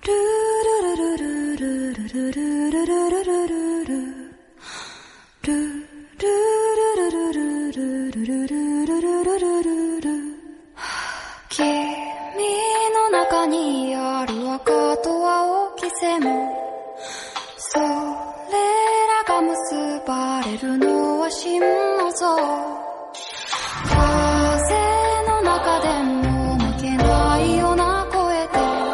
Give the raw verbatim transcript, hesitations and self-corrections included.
の中にある赤と青き線、それらが結ばれるのは心の像。